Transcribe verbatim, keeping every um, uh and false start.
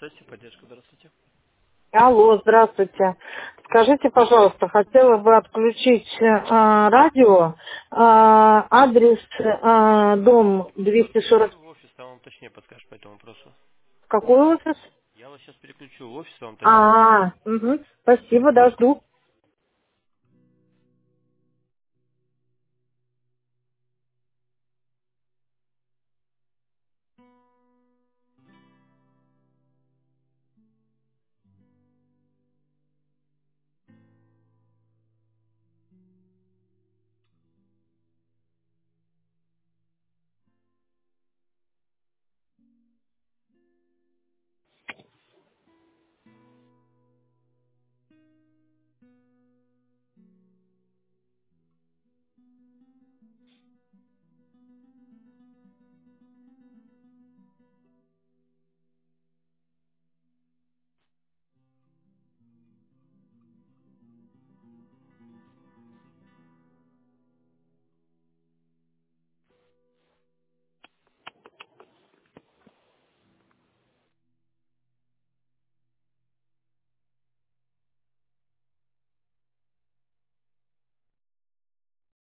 Поддержка, здравствуйте. Алло, здравствуйте. Скажите, пожалуйста, хотела бы отключить а, радио, а, адрес а, дом Я вас двести сорок. переключу в офис, там вам точнее подскажешь по этому вопросу. Какой офис? Я вас сейчас переключу в офис, вам точнее подскажет. А, угу. Спасибо, да, жду.